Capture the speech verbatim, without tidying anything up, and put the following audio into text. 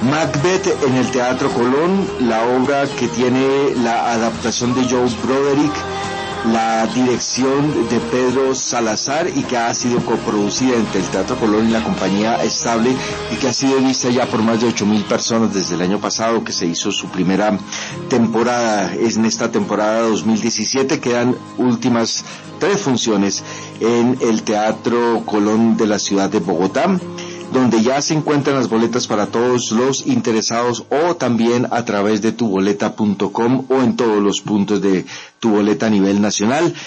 Macbeth en el Teatro Colón, la obra que tiene la adaptación de Joe Broderick, la dirección de Pedro Salazar y que ha sido coproducida entre el Teatro Colón y la compañía Estable y que ha sido vista ya por más de ocho mil personas desde el año pasado que se hizo su primera temporada. Es en esta temporada dos mil diecisiete, quedan últimas tres funciones en el Teatro Colón de la ciudad de Bogotá, donde ya se encuentran las boletas para todos los interesados, o también a través de tu boleta punto com o en todos los puntos de Tu Boleta a nivel nacional.